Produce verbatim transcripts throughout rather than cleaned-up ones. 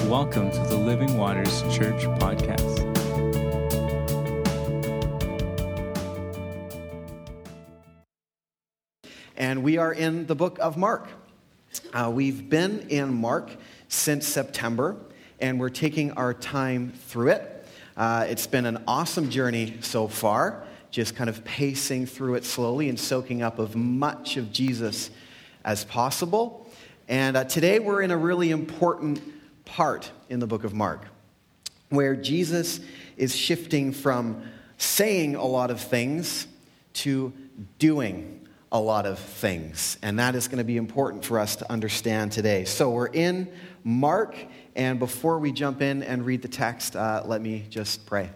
Welcome to the Living Waters Church podcast. And we are in the book of Mark. Uh, we've been in Mark since September, and we're taking our time through it. Uh, it's been an awesome journey so far, just kind of pacing through it slowly and soaking up of much of Jesus as possible. And uh, today we're in a really important part in the book of Mark, where Jesus is shifting from saying a lot of things to doing a lot of things. And that is going to be important for us to understand today. So we're in Mark, and before we jump in and read the text, uh, let me just pray.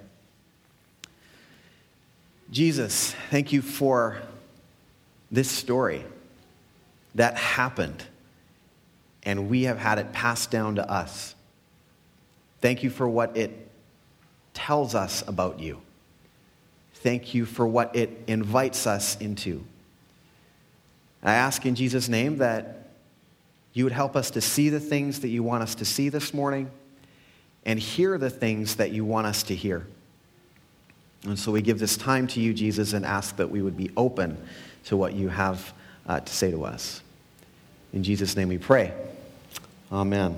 Jesus, thank you for this story that happened, and we have had it passed down to us. Thank you for what it tells us about you. Thank you for what it invites us into. I ask in Jesus' name that you would help us to see the things that you want us to see this morning and hear the things that you want us to hear. And so we give this time to you, Jesus, and ask that we would be open to what you have uh, to say to us. In Jesus' name we pray. Amen.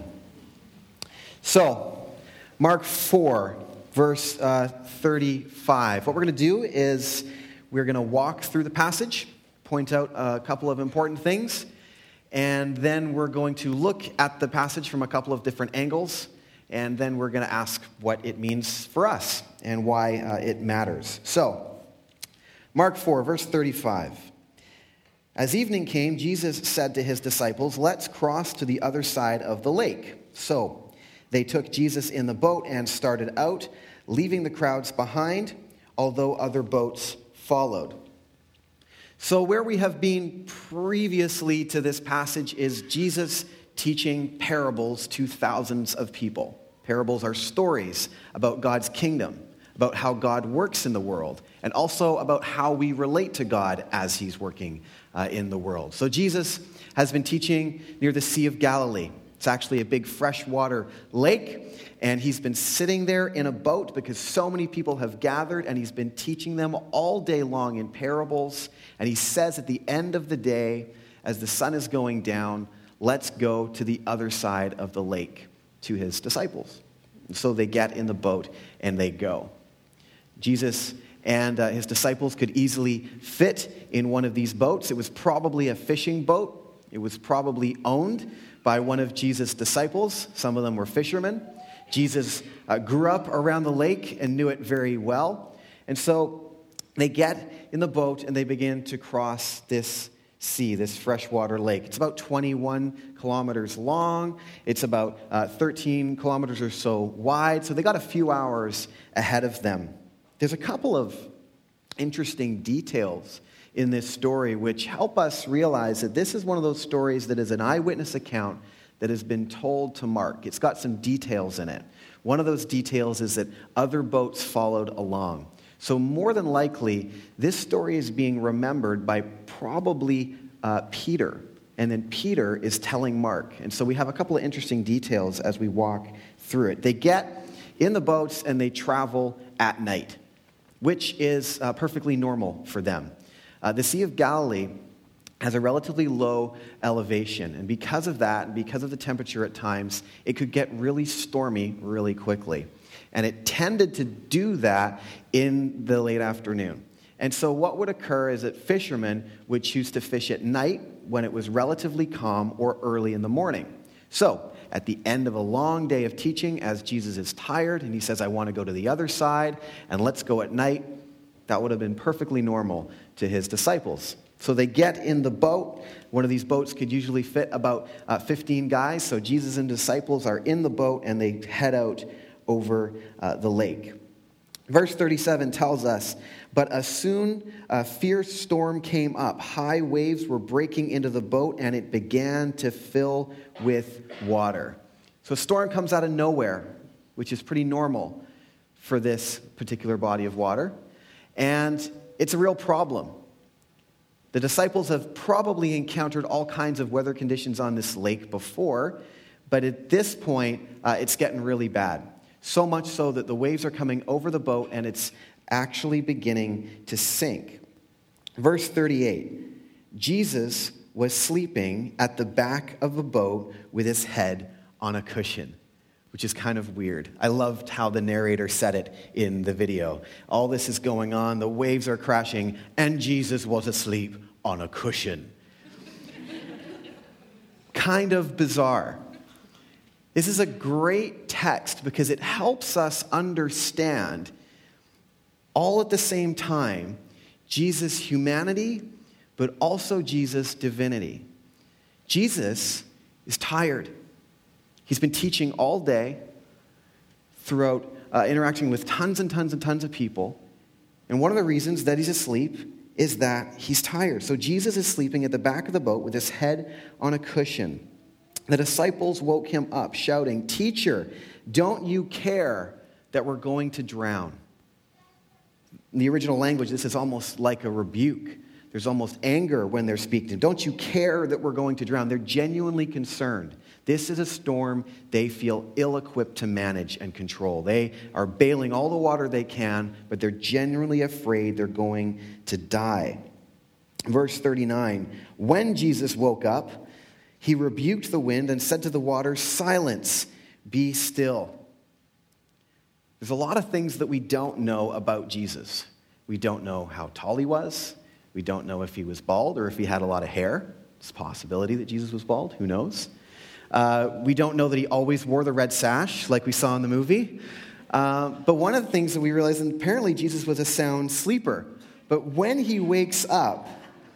So, Mark four, verse uh, thirty-five. What we're going to do is we're going to walk through the passage, point out a couple of important things, and then we're going to look at the passage from a couple of different angles, and then we're going to ask what it means for us and why uh, it matters. So, Mark four, verse thirty-five. As evening came, Jesus said to his disciples, "Let's cross to the other side of the lake." So, they took Jesus in the boat and started out, leaving the crowds behind, although other boats followed. So where we have been previously to this passage is Jesus teaching parables to thousands of people. Parables are stories about God's kingdom, about how God works in the world, and also about how we relate to God as he's working uh, in the world. So Jesus has been teaching near the Sea of Galilee. It's actually a big freshwater lake, and he's been sitting there in a boat because so many people have gathered, and he's been teaching them all day long in parables. And he says at the end of the day, as the sun is going down, let's go to the other side of the lake to his disciples. And so they get in the boat and they go. Jesus and uh, his disciples could easily fit in one of these boats. It was probably a fishing boat. It was probably owned by one of Jesus' disciples. Some of them were fishermen. Jesus uh, grew up around the lake and knew it very well. And so they get in the boat and they begin to cross this sea, this freshwater lake. It's about twenty-one kilometers long. It's about uh, thirteen kilometers or so wide. So they got a few hours ahead of them. There's a couple of interesting details in this story which help us realize that this is one of those stories that is an eyewitness account that has been told to Mark. It's got some details in it. One of those details is that other boats followed along. So more than likely, this story is being remembered by probably uh, Peter. And then Peter is telling Mark. And so we have a couple of interesting details as we walk through it. They get in the boats and they travel at night, which is uh, perfectly normal for them. Uh, the Sea of Galilee has a relatively low elevation, and because of that, and because of the temperature at times, it could get really stormy really quickly. And it tended to do that in the late afternoon. And so what would occur is that fishermen would choose to fish at night when it was relatively calm or early in the morning. So at the end of a long day of teaching, as Jesus is tired and he says, "I want to go to the other side, and let's go at night," that would have been perfectly normal to his disciples. So they get in the boat. One of these boats could usually fit about uh, fifteen guys. So Jesus and disciples are in the boat and they head out over uh, the lake. Verse thirty-seven tells us, "But as soon a fierce storm came up, high waves were breaking into the boat and it began to fill with water." So a storm comes out of nowhere, which is pretty normal for this particular body of water. And it's a real problem. The disciples have probably encountered all kinds of weather conditions on this lake before, but at this point, uh, it's getting really bad. So much so that the waves are coming over the boat and it's actually beginning to sink. Verse thirty-eight, Jesus was sleeping at the back of the boat with his head on a cushion, which is kind of weird. I loved how the narrator said it in the video. All this is going on, the waves are crashing, and Jesus was asleep on a cushion. Kind of bizarre. This is a great text because it helps us understand, all at the same time, Jesus' humanity, but also Jesus' divinity. Jesus is tired. He's been teaching all day throughout uh, interacting with tons and tons and tons of people. And one of the reasons that he's asleep is that he's tired. So Jesus is sleeping at the back of the boat with his head on a cushion. The disciples woke him up, shouting, "Teacher, don't you care that we're going to drown?" In the original language, this is almost like a rebuke. There's almost anger when they're speaking. Don't you care that we're going to drown? They're genuinely concerned. This is a storm they feel ill-equipped to manage and control. They are bailing all the water they can, but they're genuinely afraid they're going to die. Verse thirty-nine, when Jesus woke up, he rebuked the wind and said to the water, "Silence, be still." There's a lot of things that we don't know about Jesus. We don't know how tall he was. We don't know if he was bald or if he had a lot of hair. It's a possibility that Jesus was bald. Who knows? Uh, we don't know that he always wore the red sash like we saw in the movie. Uh, but one of the things that we realize, and apparently Jesus was a sound sleeper. But when he wakes up,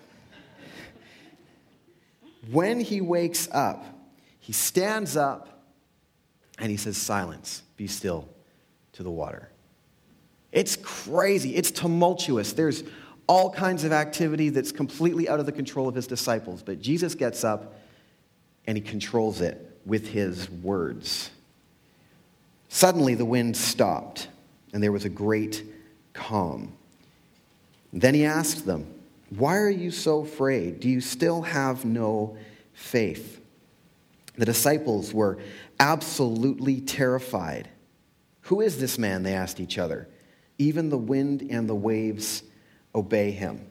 when he wakes up, he stands up and he says, "Silence, be still," to the water. It's crazy. It's tumultuous. There's all kinds of activity that's completely out of the control of his disciples. But Jesus gets up and he controls it with his words. Suddenly the wind stopped and there was a great calm. Then he asked them, "Why are you so afraid? Do you still have no faith?" The disciples were absolutely terrified. "Who is this man?" they asked each other. "Even the wind and the waves obey him."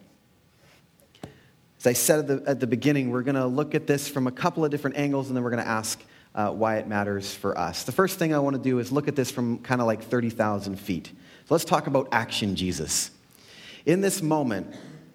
As I said at the, at the beginning, we're going to look at this from a couple of different angles, and then we're going to ask uh, why it matters for us. The first thing I want to do is look at this from kind of like thirty thousand feet. So let's talk about action Jesus. In this moment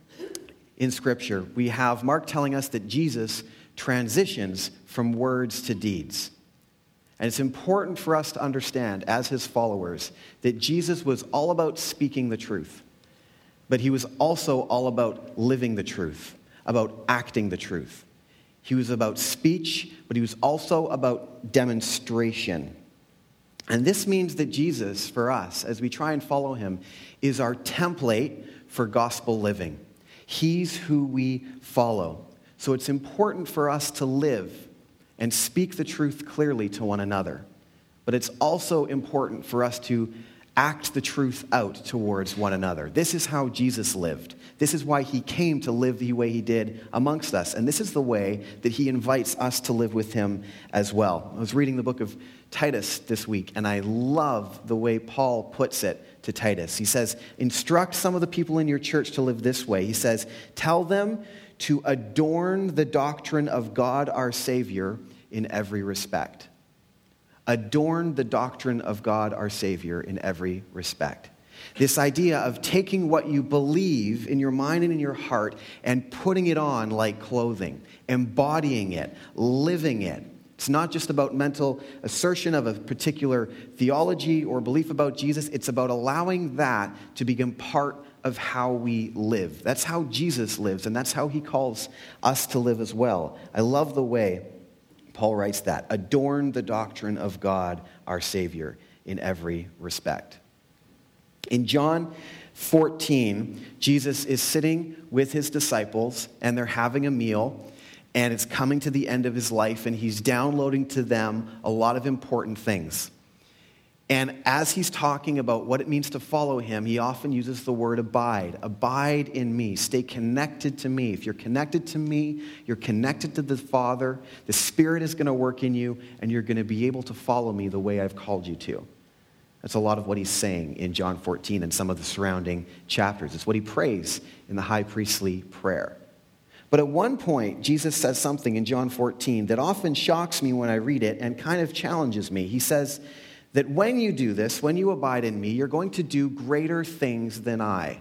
in Scripture, we have Mark telling us that Jesus transitions from words to deeds. And it's important for us to understand, as his followers, that Jesus was all about speaking the truth. But he was also all about living the truth, about acting the truth. He was about speech, but he was also about demonstration. And this means that Jesus, for us, as we try and follow him, is our template for gospel living. He's who we follow. So it's important for us to live and speak the truth clearly to one another. But it's also important for us to act the truth out towards one another. This is how Jesus lived. This is why he came to live the way he did amongst us. And this is the way that he invites us to live with him as well. I was reading the book of Titus this week, and I love the way Paul puts it to Titus. He says, instruct some of the people in your church to live this way. He says, tell them to adorn the doctrine of God our Savior in every respect. Adorn the doctrine of God our Savior in every respect. This idea of taking what you believe in your mind and in your heart and putting it on like clothing, embodying it, living it. It's not just about mental assertion of a particular theology or belief about Jesus. It's about allowing that to become part of how we live. That's how Jesus lives, and that's how he calls us to live as well. I love the way Paul writes that. Adorn the doctrine of God, our Savior, in every respect. In John fourteen, Jesus is sitting with his disciples, and they're having a meal, and it's coming to the end of his life, and he's downloading to them a lot of important things. And as he's talking about what it means to follow him, he often uses the word abide. Abide in me. Stay connected to me. If you're connected to me, you're connected to the Father. The Spirit is going to work in you, and you're going to be able to follow me the way I've called you to. That's a lot of what he's saying in John fourteen and some of the surrounding chapters. It's what he prays in the high priestly prayer. But at one point, Jesus says something in John fourteen that often shocks me when I read it and kind of challenges me. He says that when you do this, when you abide in me, you're going to do greater things than I.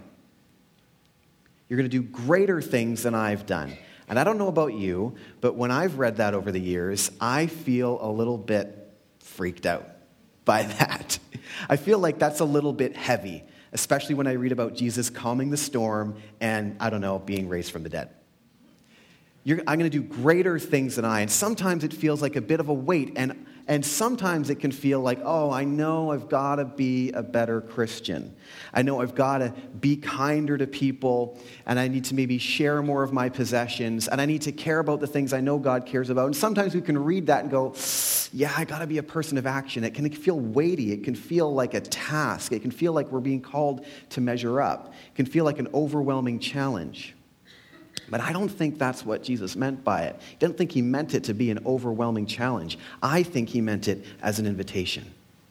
You're going to do greater things than I've done. And I don't know about you, but when I've read that over the years, I feel a little bit freaked out by that. I feel like that's a little bit heavy, especially when I read about Jesus calming the storm and, I don't know, being raised from the dead. You're, I'm going to do greater things than I. And sometimes it feels like a bit of a weight. And, and sometimes it can feel like, oh, I know I've got to be a better Christian. I know I've got to be kinder to people. And I need to maybe share more of my possessions. And I need to care about the things I know God cares about. And sometimes we can read that and go, yeah, I got to be a person of action. It can feel weighty. It can feel like a task. It can feel like we're being called to measure up. It can feel like an overwhelming challenge. But I don't think that's what Jesus meant by it. I don't think he meant it to be an overwhelming challenge. I think he meant it as an invitation.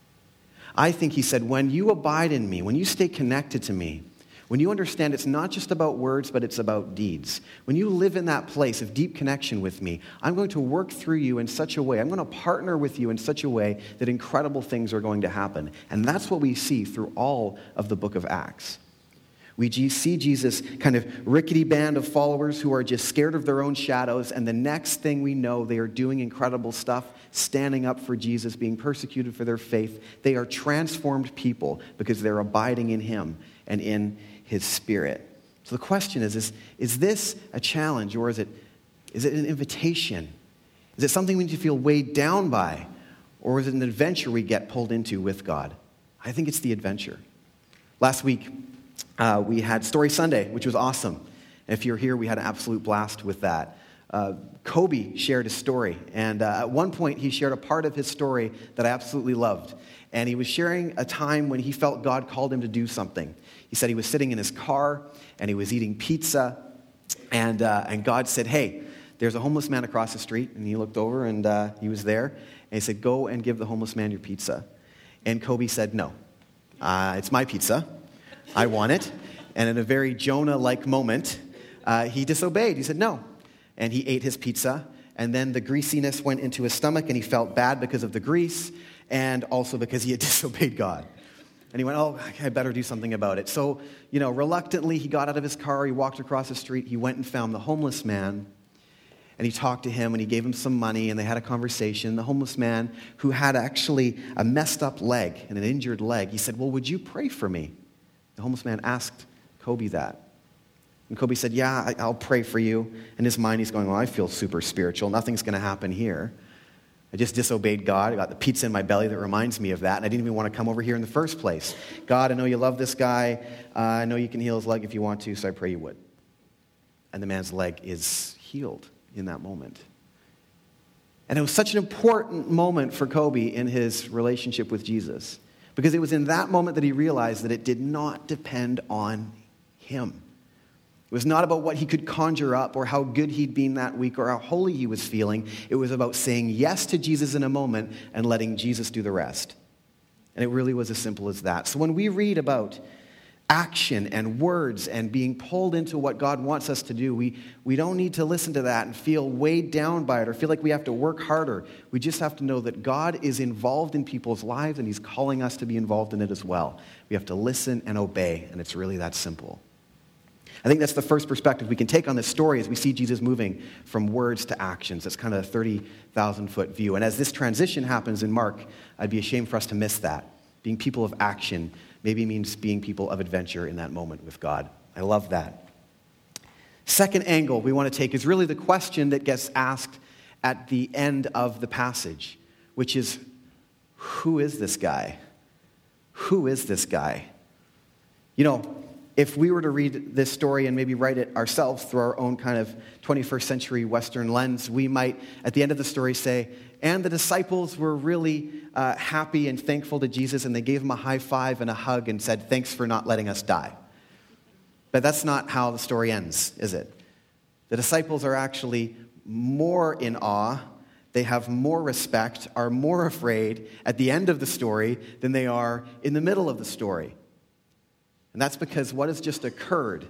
I think he said, when you abide in me, when you stay connected to me, when you understand it's not just about words, but it's about deeds, when you live in that place of deep connection with me, I'm going to work through you in such a way, I'm going to partner with you in such a way that incredible things are going to happen. And that's what we see through all of the book of Acts. We see Jesus' kind of rickety band of followers who are just scared of their own shadows, and the next thing we know, they are doing incredible stuff, standing up for Jesus, being persecuted for their faith. They are transformed people because they're abiding in him and in his Spirit. So the question is, is, is this a challenge, or is it, is it an invitation? Is it something we need to feel weighed down by, or is it an adventure we get pulled into with God? I think it's the adventure. Last week, Uh, we had Story Sunday, which was awesome. And if you're here, we had an absolute blast with that. Uh, Kobe shared a story, and uh, at one point he shared a part of his story that I absolutely loved. And he was sharing a time when he felt God called him to do something. He said he was sitting in his car, and he was eating pizza, and uh, and God said, hey, there's a homeless man across the street. And he looked over, and uh, he was there. And he said, go and give the homeless man your pizza. And Kobe said, no, uh, it's my pizza. I want it. And in a very Jonah-like moment, uh, he disobeyed. He said no. And he ate his pizza. And then the greasiness went into his stomach, and he felt bad because of the grease and also because he had disobeyed God. And he went, oh, I better do something about it. So, you know, reluctantly, he got out of his car. He walked across the street. He went and found the homeless man. And he talked to him, and he gave him some money, and they had a conversation. The homeless man, who had actually a messed up leg and an injured leg, he said, well, would you pray for me? The homeless man asked Kobe that. And Kobe said, yeah, I'll pray for you. In his mind, he's going, well, I feel super spiritual. Nothing's going to happen here. I just disobeyed God. I got the pizza in my belly that reminds me of that. And I didn't even want to come over here in the first place. God, I know you love this guy. Uh, I know you can heal his leg if you want to, so I pray you would. And the man's leg is healed in that moment. And it was such an important moment for Kobe in his relationship with Jesus. Because it was in that moment that he realized that it did not depend on him. It was not about what he could conjure up or how good he'd been that week or how holy he was feeling. It was about saying yes to Jesus in a moment and letting Jesus do the rest. And it really was as simple as that. So when we read about action and words and being pulled into what God wants us to do, we, we don't need to listen to that and feel weighed down by it or feel like we have to work harder. We just have to know that God is involved in people's lives, and he's calling us to be involved in it as well. We have to listen and obey, and it's really that simple. I think that's the first perspective we can take on this story as we see Jesus moving from words to actions. That's kind of a thirty thousand foot view. And as this transition happens in Mark, I'd be ashamed for us to miss that. Being people of action maybe means being people of adventure in that moment with God. I love that. Second angle we want to take is really the question that gets asked at the end of the passage, which is, who is this guy? Who is this guy? You know, if we were to read this story and maybe write it ourselves through our own kind of twenty-first century Western lens, we might, at the end of the story, say, and the disciples were really uh, happy and thankful to Jesus, and they gave him a high five and a hug and said, thanks for not letting us die. But that's not how the story ends, is it? The disciples are actually more in awe, they have more respect, are more afraid at the end of the story than they are in the middle of the story. And that's because what has just occurred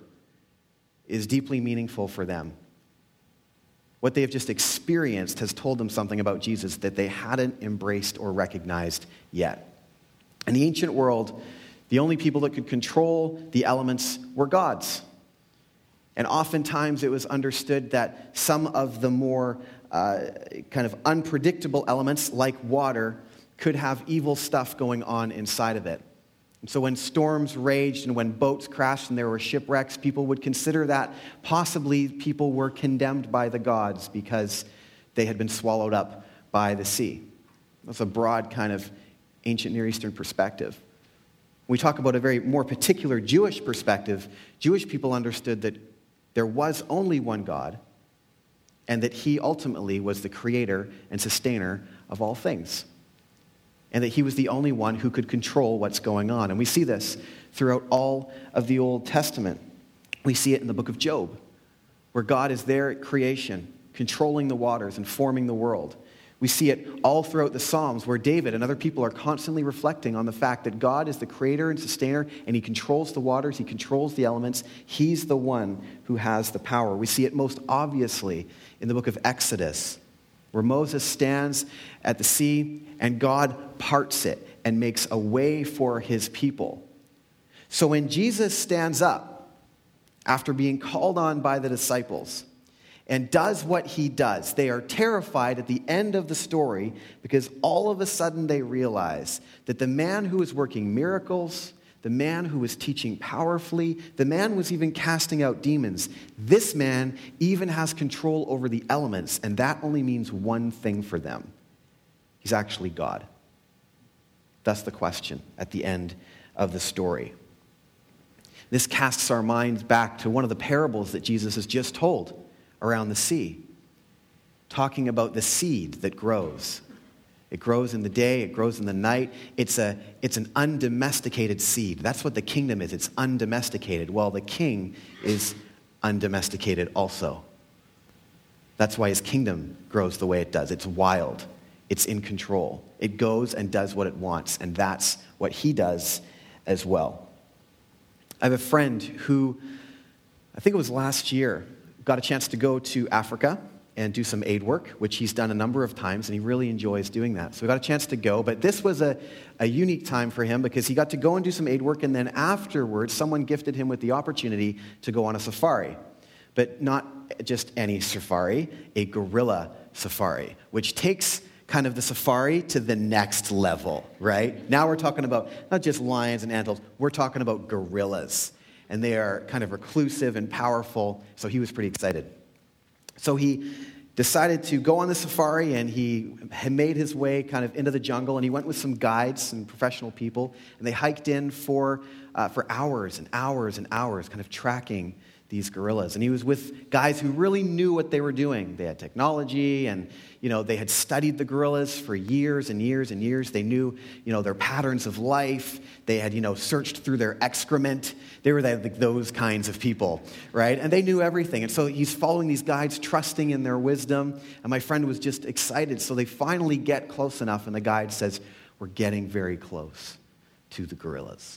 is deeply meaningful for them. What they have just experienced has told them something about Jesus that they hadn't embraced or recognized yet. In the ancient world, the only people that could control the elements were gods. And oftentimes it was understood that some of the more uh, kind of unpredictable elements, like water, could have evil stuff going on inside of it. And so when storms raged and when boats crashed and there were shipwrecks, people would consider that possibly people were condemned by the gods because they had been swallowed up by the sea. That's a broad kind of ancient Near Eastern perspective. When we talk about a very more particular Jewish perspective, Jewish people understood that there was only one God and that he ultimately was the creator and sustainer of all things. And that he was the only one who could control what's going on. And we see this throughout all of the Old Testament. We see it in the book of Job, where God is there at creation, controlling the waters and forming the world. We see it all throughout the Psalms, where David and other people are constantly reflecting on the fact that God is the creator and sustainer, and he controls the waters, he controls the elements. He's the one who has the power. We see it most obviously in the book of Exodus, where Moses stands at the sea and God parts it and makes a way for his people. So when Jesus stands up after being called on by the disciples and does what he does, they are terrified at the end of the story because all of a sudden they realize that the man who is working miracles, the man who was teaching powerfully, the man who was even casting out demons, this man even has control over the elements, and that only means one thing for them. He's actually God. That's the question at the end of the story. This casts our minds back to one of the parables that Jesus has just told around the sea, talking about the seed that grows. It grows in the day, it grows in the night. It's a it's an undomesticated seed. That's what the kingdom is. It's undomesticated. Well, the king is undomesticated also. That's why his kingdom grows the way it does. It's wild. It's in control. It goes and does what it wants, and that's what he does as well. I have a friend who, I think it was last year, got a chance to go to Africa and do some aid work, which he's done a number of times, and he really enjoys doing that. So we got a chance to go, but this was a, a unique time for him because he got to go and do some aid work, and then afterwards, someone gifted him with the opportunity to go on a safari. But not just any safari, a gorilla safari, which takes kind of the safari to the next level, right? Now we're talking about not just lions and antelopes, we're talking about gorillas. And they are kind of reclusive and powerful, so he was pretty excited. So he decided to go on the safari, and he had made his way kind of into the jungle, and he went with some guides and professional people, and they hiked in for uh, for hours and hours and hours, kind of tracking these gorillas. And he was with guys who really knew what they were doing. They had technology, and you know they had studied the gorillas for years and years and years. They knew you know their patterns of life. They had you know searched through their excrement. They were like those kinds of people, right? And they knew everything. And so he's following these guides, trusting in their wisdom. And my friend was just excited. So they finally get close enough, and the guide says, "We're getting very close to the gorillas."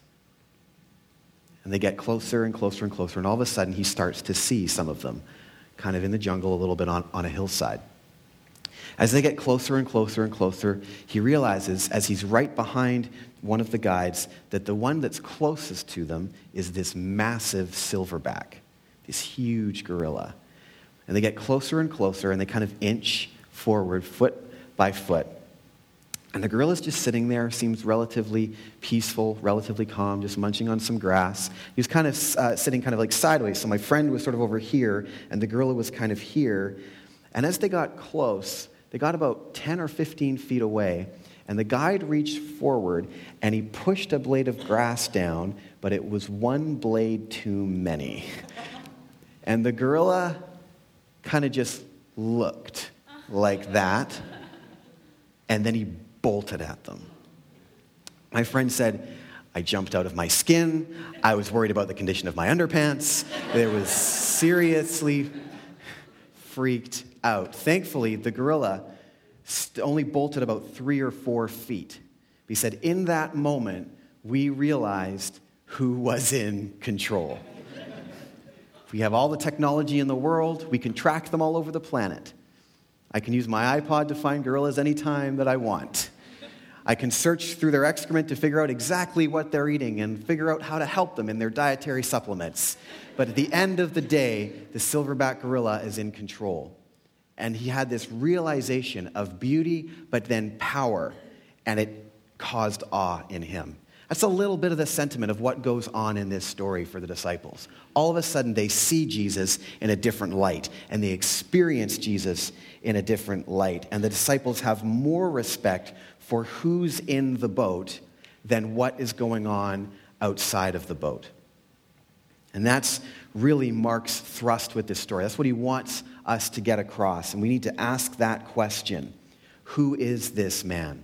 And they get closer and closer and closer, and all of a sudden he starts to see some of them, kind of in the jungle a little bit on, on a hillside. As they get closer and closer and closer, he realizes, as he's right behind one of the guides, that the one that's closest to them is this massive silverback, this huge gorilla. And they get closer and closer, and they kind of inch forward, foot by foot. And the gorilla's just sitting there, seems relatively peaceful, relatively calm, just munching on some grass. He was kind of uh, sitting kind of like sideways, so my friend was sort of over here, and the gorilla was kind of here. And as they got close, they got about ten or fifteen feet away, And the guide reached forward and he pushed a blade of grass down, but it was one blade too many. And the gorilla kind of just looked like that, and then he bolted at them. My friend said, I jumped out of my skin. I was worried about the condition of my underpants. It was seriously freaked out. Thankfully, the gorilla only bolted about three or four feet. He said, in that moment, we realized who was in control. We have all the technology in the world. We can track them all over the planet. I can use my iPod to find gorillas anytime that I want. I can search through their excrement to figure out exactly what they're eating and figure out how to help them in their dietary supplements. But at the end of the day, the silverback gorilla is in control. And he had this realization of beauty, but then power, and it caused awe in him. That's a little bit of the sentiment of what goes on in this story for the disciples. All of a sudden, they see Jesus in a different light, and they experience Jesus in a different light. And the disciples have more respect for who's in the boat than what is going on outside of the boat. And that's really Mark's thrust with this story. That's what he wants us to get across. And we need to ask that question. Who is this man?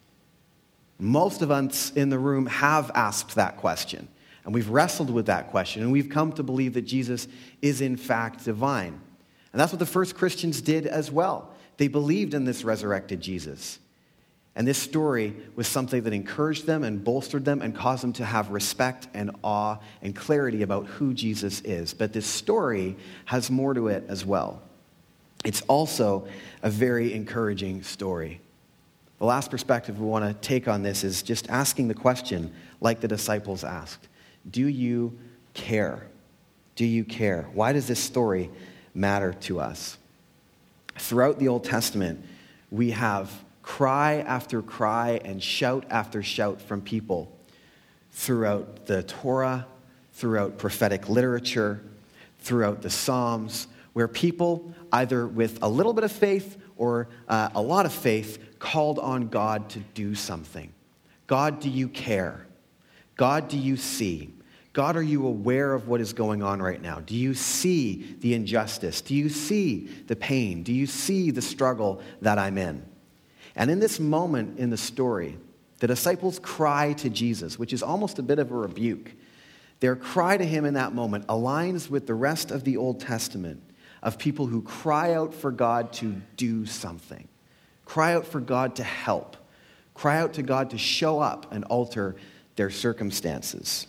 Most of us in the room have asked that question. And we've wrestled with that question. And we've come to believe that Jesus is in fact divine. And that's what the first Christians did as well. They believed in this resurrected Jesus. And this story was something that encouraged them and bolstered them and caused them to have respect and awe and clarity about who Jesus is. But this story has more to it as well. It's also a very encouraging story. The last perspective we want to take on this is just asking the question, like the disciples asked, do you care? Do you care? Why does this story matter to us? Throughout the Old Testament, we have cry after cry and shout after shout from people throughout the Torah, throughout prophetic literature, throughout the Psalms, where people, either with a little bit of faith or uh, a lot of faith, called on God to do something. God, do you care? God, do you see? God, are you aware of what is going on right now? Do you see the injustice? Do you see the pain? Do you see the struggle that I'm in? And in this moment in the story, the disciples cry to Jesus, which is almost a bit of a rebuke. Their cry to him in that moment aligns with the rest of the Old Testament of people who cry out for God to do something, cry out for God to help, cry out to God to show up and alter their circumstances.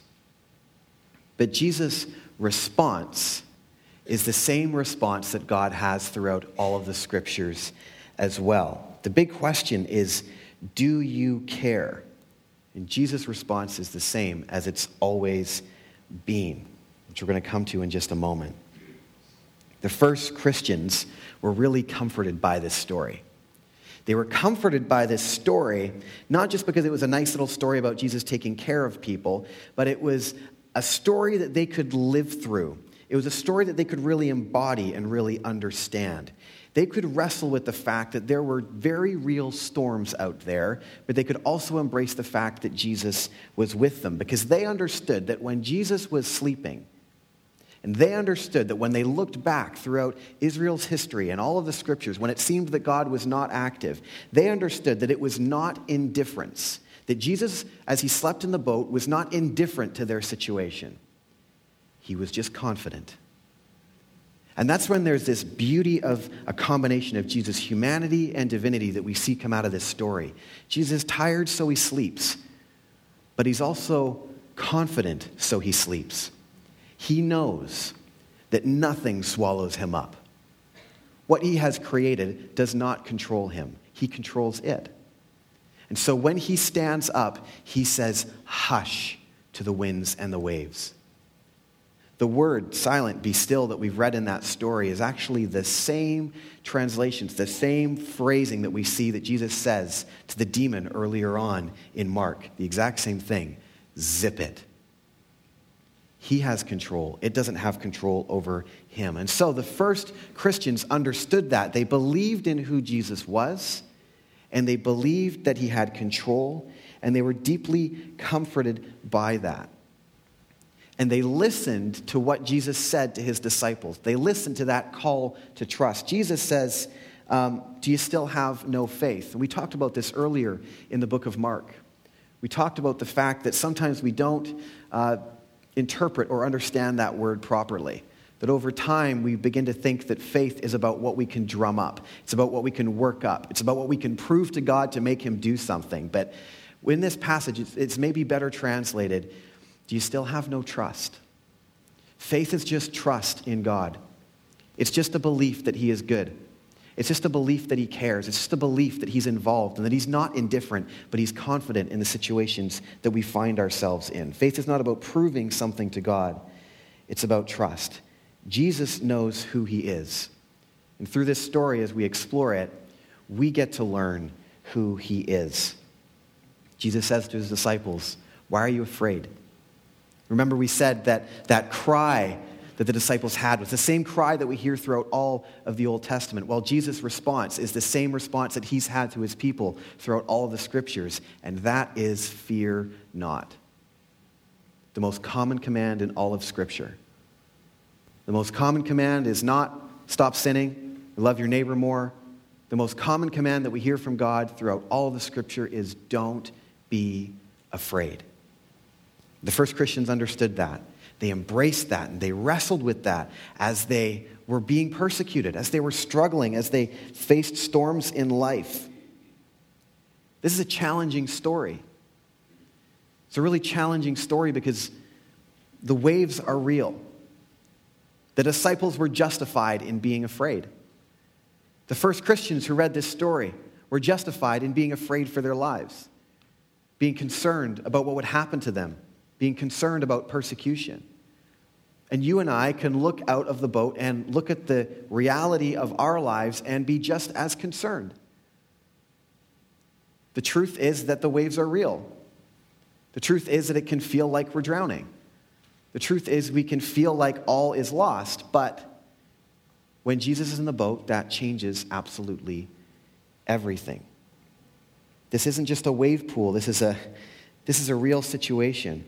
But Jesus' response is the same response that God has throughout all of the scriptures as well. The big question is, do you care? And Jesus' response is the same as it's always been, which we're going to come to in just a moment. The first Christians were really comforted by this story. They were comforted by this story, not just because it was a nice little story about Jesus taking care of people, but it was a story that they could live through. It was a story that they could really embody and really understand. They could wrestle with the fact that there were very real storms out there, but they could also embrace the fact that Jesus was with them, because they understood that when Jesus was sleeping, and they understood that when they looked back throughout Israel's history and all of the scriptures, when it seemed that God was not active, they understood that it was not indifference, that Jesus, as he slept in the boat, was not indifferent to their situation. He was just confident. And that's when there's this beauty of a combination of Jesus' humanity and divinity that we see come out of this story. Jesus is tired, so he sleeps. But he's also confident, so he sleeps. He knows that nothing swallows him up. What he has created does not control him. He controls it. And so when he stands up, he says, "Hush," to the winds and the waves. The word silent, be still, that we've read in that story is actually the same translations, the same phrasing that we see that Jesus says to the demon earlier on in Mark. The exact same thing. Zip it. He has control. It doesn't have control over him. And so the first Christians understood that. They believed in who Jesus was, and they believed that he had control, and they were deeply comforted by that. And they listened to what Jesus said to his disciples. They listened to that call to trust. Jesus says, um, do you still have no faith? And we talked about this earlier in the book of Mark. We talked about the fact that sometimes we don't uh, interpret or understand that word properly. That over time we begin to think that faith is about what we can drum up. It's about what we can work up. It's about what we can prove to God to make him do something. But in this passage, it's, it's maybe better translated, do you still have no trust? Faith is just trust in God. It's just a belief that he is good. It's just a belief that he cares. It's just a belief that he's involved and that he's not indifferent, but he's confident in the situations that we find ourselves in. Faith is not about proving something to God. It's about trust. Jesus knows who he is. And through this story, as we explore it, we get to learn who he is. Jesus says to his disciples, why are you afraid? Remember, we said that that cry that the disciples had was the same cry that we hear throughout all of the Old Testament. Well, Jesus' response is the same response that he's had to his people throughout all of the scriptures, and that is fear not. The most common command in all of Scripture. The most common command is not stop sinning, love your neighbor more. The most common command that we hear from God throughout all of the Scripture is don't be afraid. The first Christians understood that. They embraced that and they wrestled with that as they were being persecuted, as they were struggling, as they faced storms in life. This is a challenging story. It's a really challenging story because the waves are real. The disciples were justified in being afraid. The first Christians who read this story were justified in being afraid for their lives, being concerned about what would happen to them, being concerned about persecution. And you and I can look out of the boat and look at the reality of our lives and be just as concerned. The truth is that the waves are real. The truth is that it can feel like we're drowning. The truth is we can feel like all is lost, but when Jesus is in the boat, that changes absolutely everything. This isn't just a wave pool. This is a, this is a real situation.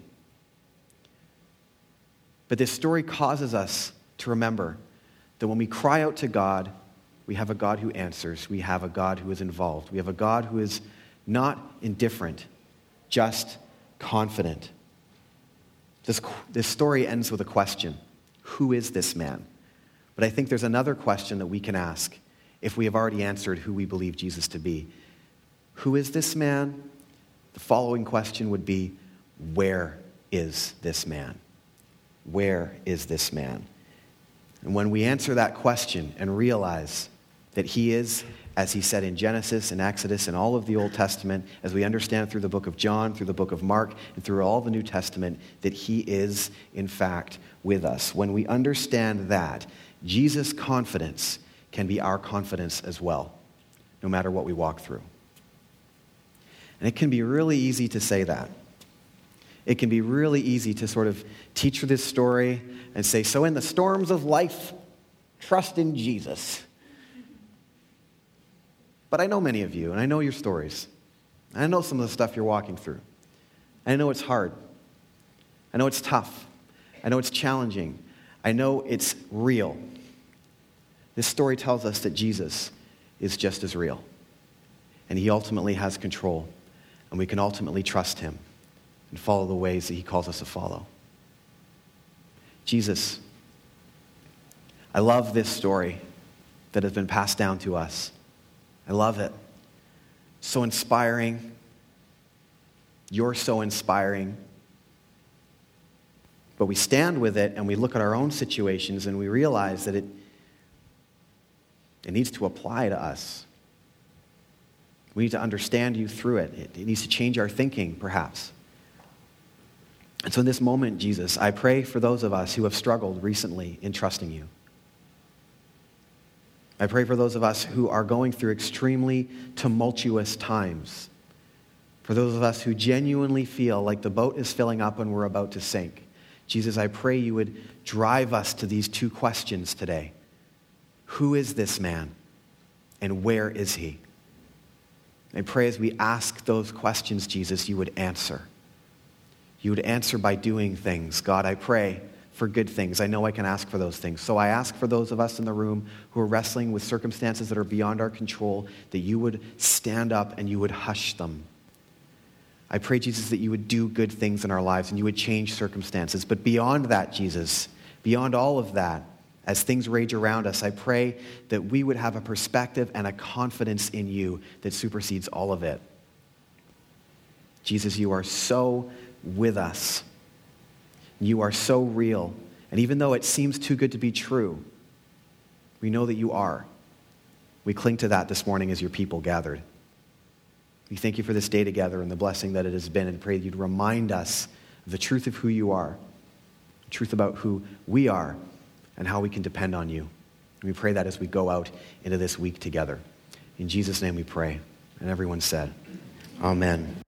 But this story causes us to remember that when we cry out to God, we have a God who answers. We have a God who is involved. We have a God who is not indifferent, just confident. This, this story ends with a question. Who is this man? But I think there's another question that we can ask if we have already answered who we believe Jesus to be. Who is this man? The following question would be, where is this man? Where is this man? And when we answer that question and realize that he is, as he said in Genesis and Exodus and all of the Old Testament, as we understand through the book of John, through the book of Mark, and through all the New Testament, that he is, in fact, with us. When we understand that, Jesus' confidence can be our confidence as well, no matter what we walk through. And it can be really easy to say that. It can be really easy to sort of teach this story and say, so in the storms of life, trust in Jesus. But I know many of you, and I know your stories. I know some of the stuff you're walking through. I know it's hard. I know it's tough. I know it's challenging. I know it's real. This story tells us that Jesus is just as real. And he ultimately has control. And we can ultimately trust him and follow the ways that he calls us to follow. Jesus, I love this story that has been passed down to us. I love it. So inspiring. You're so inspiring. But we stand with it and we look at our own situations and we realize that it, it needs to apply to us. We need to understand you through it. It, it needs to change our thinking, perhaps. And so in this moment, Jesus, I pray for those of us who have struggled recently in trusting you. I pray for those of us who are going through extremely tumultuous times. For those of us who genuinely feel like the boat is filling up and we're about to sink. Jesus, I pray you would drive us to these two questions today. Who is this man? And where is he? I pray as we ask those questions, Jesus, you would answer. You would answer by doing things. God, I pray for good things. I know I can ask for those things. So I ask for those of us in the room who are wrestling with circumstances that are beyond our control, that you would stand up and you would hush them. I pray, Jesus, that you would do good things in our lives and you would change circumstances. But beyond that, Jesus, beyond all of that, as things rage around us, I pray that we would have a perspective and a confidence in you that supersedes all of it. Jesus, you are so with us. You are so real. And even though it seems too good to be true, we know that you are. We cling to that this morning as your people gathered. We thank you for this day together and the blessing that it has been, and pray that you'd remind us of the truth of who you are, the truth about who we are, and how we can depend on you. And we pray that as we go out into this week together. In Jesus' name we pray. And everyone said, Amen.